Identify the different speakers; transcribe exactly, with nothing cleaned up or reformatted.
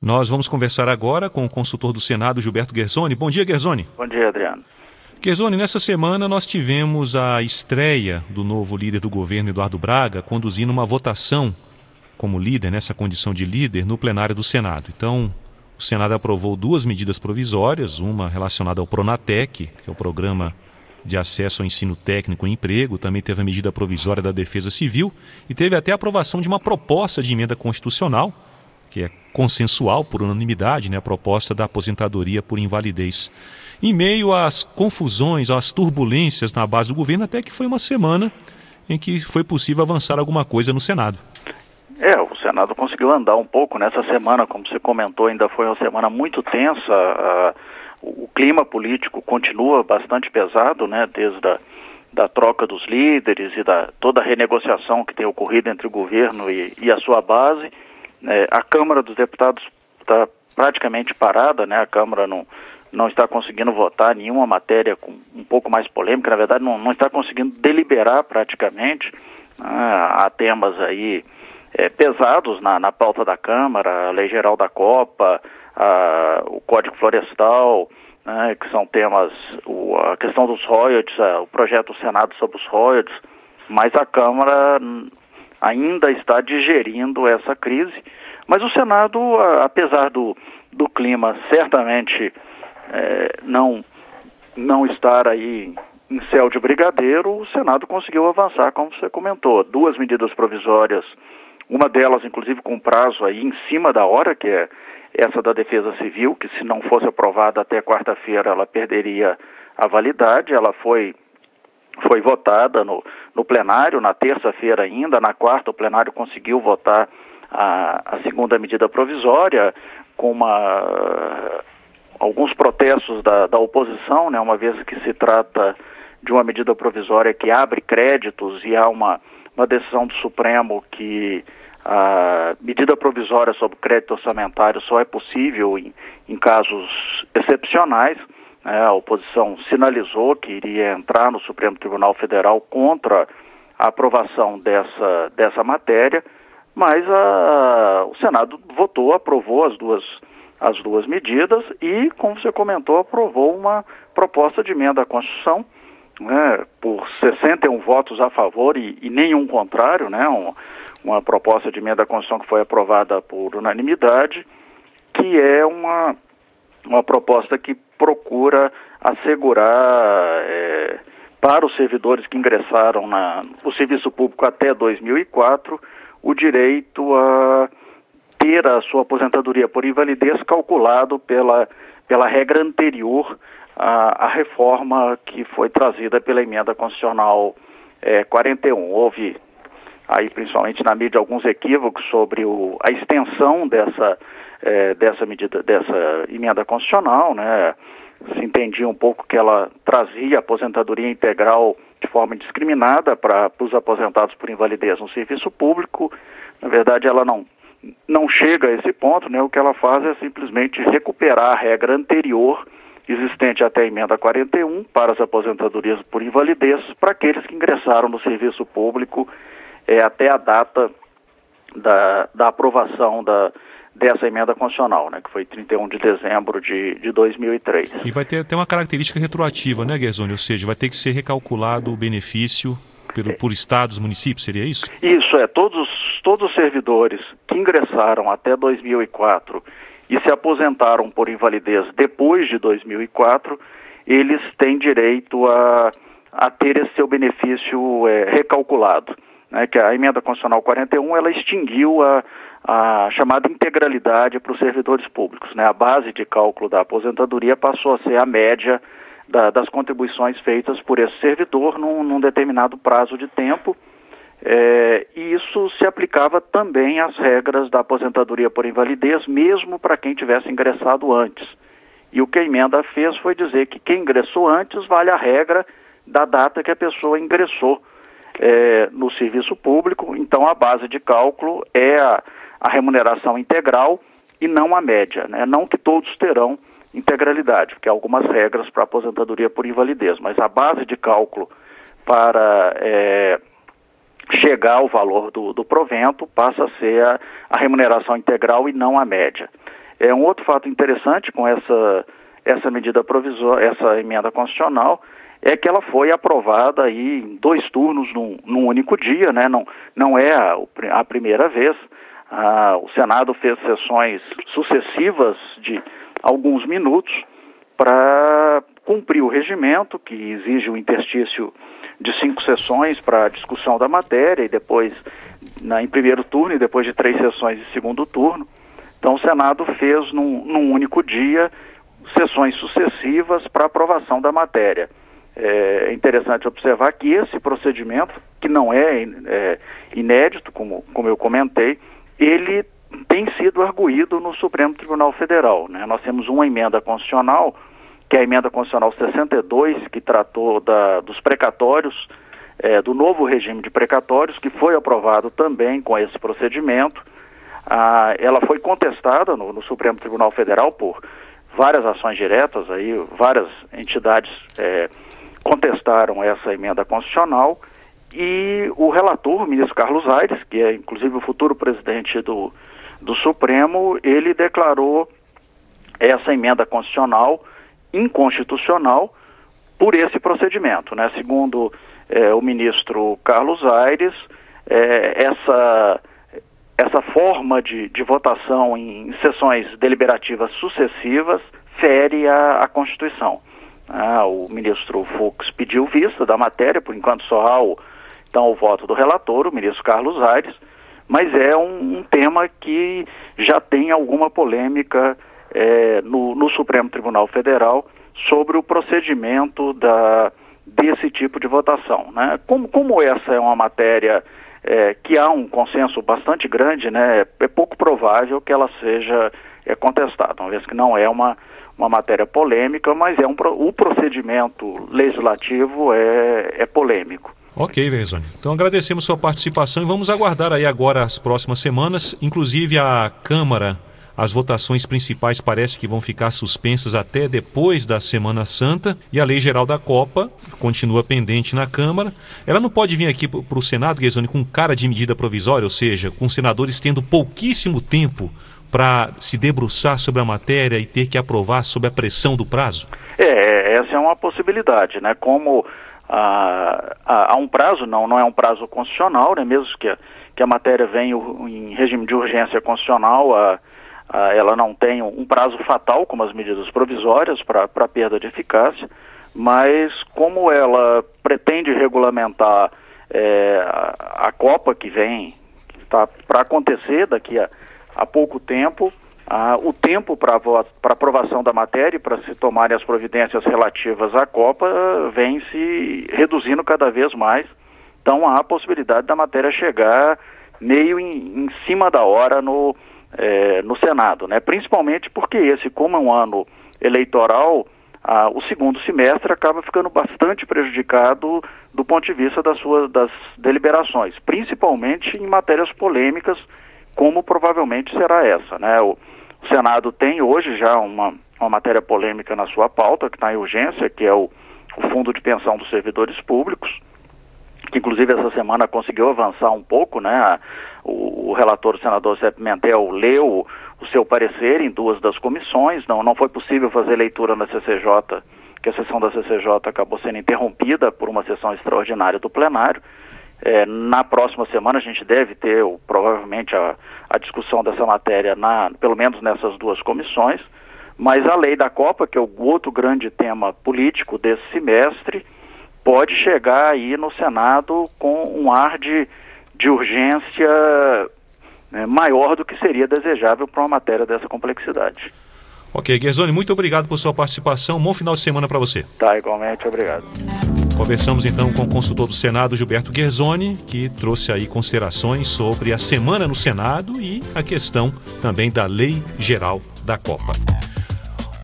Speaker 1: Nós vamos conversar agora com o consultor do Senado, Gilberto Guerzoni. Bom dia, Guerzoni.
Speaker 2: Bom dia, Adriano.
Speaker 1: Guerzoni, nessa semana nós tivemos a estreia do novo líder do governo, Eduardo Braga, conduzindo uma votação como líder, nessa condição de líder, no plenário do Senado. Então, o Senado aprovou duas medidas provisórias, uma relacionada ao Pronatec, que é o Programa de Acesso ao Ensino Técnico e Emprego, também teve a medida provisória da Defesa Civil e teve até a aprovação de uma proposta de emenda constitucional, que é consensual, por unanimidade, né, a proposta da aposentadoria por invalidez. Em meio às confusões, às turbulências na base do governo, até que foi uma semana em que foi possível avançar alguma coisa no Senado.
Speaker 2: É, o Senado conseguiu andar um pouco nessa semana, como você comentou, ainda foi uma semana muito tensa. A, o clima político continua bastante pesado, né, desde a da troca dos líderes e da toda a renegociação que tem ocorrido entre o governo e, e a sua base. É, a Câmara dos Deputados está praticamente parada, né? A Câmara não, não está conseguindo votar nenhuma matéria com um pouco mais polêmica, na verdade não, não está conseguindo deliberar praticamente. Ah, há temas aí é, pesados na, na pauta da Câmara, a Lei Geral da Copa, a, o Código Florestal, né, que são temas, o, a questão dos royalties, a, o projeto do Senado sobre os royalties, mas a Câmara ainda está digerindo essa crise, mas o Senado, apesar do, do clima certamente é, não, não estar aí em céu de brigadeiro, o Senado conseguiu avançar, como você comentou, duas medidas provisórias, uma delas inclusive com prazo aí em cima da hora, que é essa da Defesa Civil, que se não fosse aprovada até quarta-feira ela perderia a validade. Ela foi Foi votada no, no plenário, na terça-feira ainda, na quarta o plenário conseguiu votar a, a segunda medida provisória, com uma, alguns protestos da, da oposição, né, uma vez que se trata de uma medida provisória que abre créditos e há uma, uma decisão do Supremo que a medida provisória sobre crédito orçamentário só é possível em, em casos excepcionais. A oposição sinalizou que iria entrar no Supremo Tribunal Federal contra a aprovação dessa, dessa matéria, mas a, o Senado votou, aprovou as duas, as duas medidas e, como você comentou, aprovou uma proposta de emenda à Constituição, né, por sessenta e um votos a favor e, e nenhum contrário, né, um, uma proposta de emenda à Constituição que foi aprovada por unanimidade, que é uma... uma proposta que procura assegurar é, para os servidores que ingressaram na, no serviço público até dois mil e quatro o direito a ter a sua aposentadoria por invalidez calculado pela, pela regra anterior à, à reforma que foi trazida pela emenda constitucional é, quarenta e um. Houve aí, principalmente na mídia, alguns equívocos sobre o, a extensão dessa É, dessa medida, dessa emenda constitucional, né? Se entendia um pouco que ela trazia aposentadoria integral de forma indiscriminada para os aposentados por invalidez no serviço público. Na verdade, ela não, não chega a esse ponto, né? O que ela faz é simplesmente recuperar a regra anterior existente até a emenda quarenta e um para as aposentadorias por invalidez para aqueles que ingressaram no serviço público é, até a data da, da aprovação da dessa emenda constitucional, né, que foi trinta e um de dezembro de, de dois mil e três.
Speaker 1: E vai ter até uma característica retroativa, né, Guerzoni? Ou seja, vai ter que ser recalculado o benefício pelo, por estados, municípios, seria isso?
Speaker 2: Isso, é. Todos, todos os servidores que ingressaram até dois mil e quatro e se aposentaram por invalidez depois de dois mil e quatro, eles têm direito a, a ter esse seu benefício é, recalculado. Né, que a emenda constitucional quarenta e um, ela extinguiu a a chamada integralidade para os servidores públicos, né? A base de cálculo da aposentadoria passou a ser a média da, das contribuições feitas por esse servidor num, num determinado prazo de tempo, é, e isso se aplicava também às regras da aposentadoria por invalidez, mesmo para quem tivesse ingressado antes. E o que a emenda fez foi dizer que quem ingressou antes vale a regra da data que a pessoa ingressou é, no serviço público. Então a base de cálculo é a a remuneração integral e não a média, né? Não que todos terão integralidade, porque há algumas regras para aposentadoria por invalidez, mas a base de cálculo para é, chegar ao valor do, do provento passa a ser a, a remuneração integral e não a média. É um outro fato interessante com essa, essa medida provisória, essa emenda constitucional, é que ela foi aprovada aí em dois turnos num, num único dia, né? Não, não é a, a primeira vez. Ah, o Senado fez sessões sucessivas de alguns minutos para cumprir o regimento, que exige o interstício de cinco sessões para a discussão da matéria, e depois, na, em primeiro turno, e depois de três sessões de segundo turno. Então o Senado fez num, num único dia sessões sucessivas para aprovação da matéria. É interessante observar que esse procedimento, que não é, é inédito, como, como eu comentei, ele tem sido arguído no Supremo Tribunal Federal, né? Nós temos uma emenda constitucional, que é a emenda constitucional sessenta e dois, que tratou da, dos precatórios, é, do novo regime de precatórios, que foi aprovado também com esse procedimento. Ah, ela foi contestada no, no Supremo Tribunal Federal por várias ações diretas, aí, várias entidades é, contestaram essa emenda constitucional, e o relator, o ministro Carlos Aires, que é inclusive o futuro presidente do, do Supremo, ele declarou essa emenda constitucional inconstitucional por esse procedimento, né? Segundo é, o ministro Carlos Aires, é, essa, essa forma de, de votação em sessões deliberativas sucessivas fere a, a Constituição. Ah, o ministro Fux pediu vista da matéria, por enquanto só há o, então, o voto do relator, o ministro Carlos Aires, mas é um, um tema que já tem alguma polêmica é, no, no Supremo Tribunal Federal sobre o procedimento da, desse tipo de votação, né? Como, como essa é uma matéria é, que há um consenso bastante grande, né, é pouco provável que ela seja é, contestada, uma vez que não é uma, uma matéria polêmica, mas é um, o procedimento legislativo é, é polêmico.
Speaker 1: Ok, Venzoni. Então agradecemos sua participação e vamos aguardar aí agora as próximas semanas. Inclusive a Câmara, as votações principais parece que vão ficar suspensas até depois da Semana Santa, e a Lei Geral da Copa continua pendente na Câmara. Ela não pode vir aqui para o Senado, Venzoni, com cara de medida provisória, ou seja, com senadores tendo pouquíssimo tempo para se debruçar sobre a matéria e ter que aprovar sob a pressão do prazo?
Speaker 2: É, essa é uma possibilidade, né? Como há, há um prazo, não, não é um prazo constitucional, né? Mesmo que a, que a matéria venha em regime de urgência constitucional, a, a, ela não tem um prazo fatal, como as medidas provisórias, para perda de eficácia, mas como ela pretende regulamentar é, a, a Copa que vem, que está para acontecer daqui a há pouco tempo, ah, o tempo para aprovação da matéria e para se tomarem as providências relativas à Copa ah, vem se reduzindo cada vez mais. Então há a possibilidade da matéria chegar meio em, em cima da hora no, eh, no Senado, né? Principalmente porque esse, como é um ano eleitoral, ah, o segundo semestre acaba ficando bastante prejudicado do ponto de vista das suas das deliberações, principalmente em matérias polêmicas, como provavelmente será essa, né? O, o Senado tem hoje já uma, uma matéria polêmica na sua pauta, que está em urgência, que é o, o Fundo de Pensão dos Servidores Públicos, que inclusive essa semana conseguiu avançar um pouco, né? O, o relator, o senador Zé Pimentel, leu o seu parecer em duas das comissões, não, não foi possível fazer leitura na C C J, que a sessão da C C J acabou sendo interrompida por uma sessão extraordinária do plenário. É, na próxima semana a gente deve ter o, provavelmente a, a discussão dessa matéria, na, pelo menos nessas duas comissões, mas a lei da Copa, que é o outro grande tema político desse semestre, pode chegar aí no Senado com um ar de, de urgência, né, maior do que seria desejável para uma matéria dessa complexidade.
Speaker 1: Ok, Guerzoni, muito obrigado por sua participação. Um bom final de semana para você.
Speaker 2: Tá, igualmente, obrigado.
Speaker 1: Conversamos então com o consultor do Senado, Gilberto Guerzoni, que trouxe aí considerações sobre a semana no Senado e a questão também da Lei Geral da Copa.